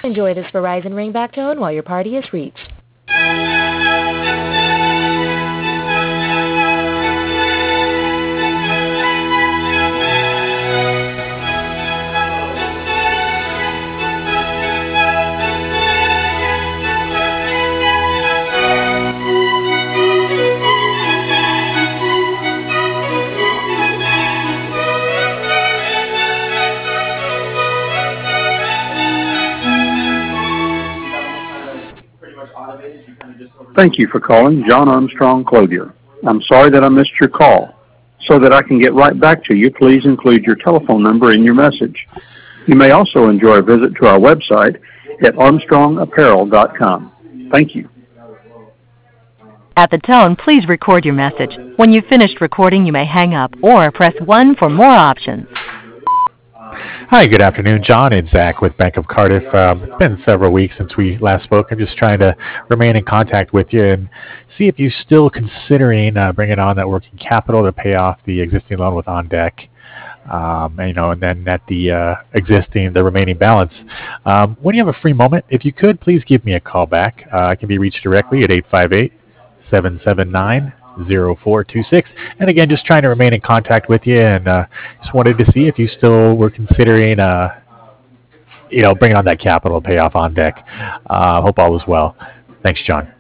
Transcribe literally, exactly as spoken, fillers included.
Enjoy this Verizon ringback tone while your party is reached. Thank you for calling John Armstrong Clothier. I'm sorry that I missed your call. So that I can get right back to you, please include your telephone number in your message. You may also enjoy a visit to our website at armstrong apparel dot com. Thank you. At the tone, please record your message. When you've finished recording, you may hang up or press one for more options. Hi, good afternoon, John. It's Zach with Bank of Cardiff. Um, it's been several weeks since we last spoke. I'm just trying to remain in contact with you and see if you're still considering uh, bringing on that working capital to pay off the existing loan with On Deck. Um, and, you know, and then net the uh, existing, the remaining balance. Um, when you have a free moment, if you could, please give me a call back. Uh, I can be reached directly at eight five eight, seven seven nine, zero four two six. And again, just trying to remain in contact with you, and uh, just wanted to see if you still were considering, uh, you know, bringing on that capital to pay off On Deck. Uh, hope all is well. Thanks, John.